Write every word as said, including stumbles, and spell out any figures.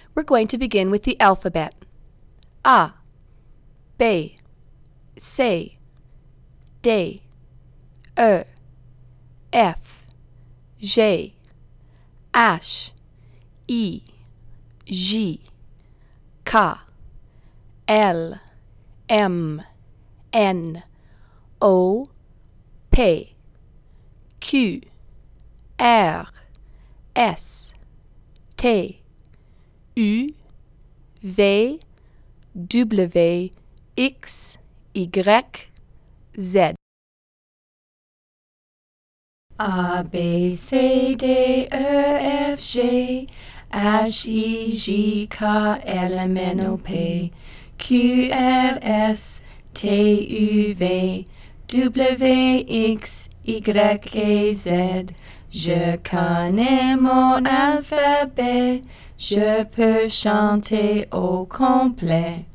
We're going to begin with the alphabet. A, B, C, D, E, F, G, H, I, J, K, L, M, N, O, P, Q, R, S, T, U, V, W, X, Y, Z. A, B, C, D, E, F, G, H, I, J, K, L, M, N, O, P, Q, R, S, T, U, V, W, X, Y, et Z. Je connais mon alphabet, je peux chanter au complet.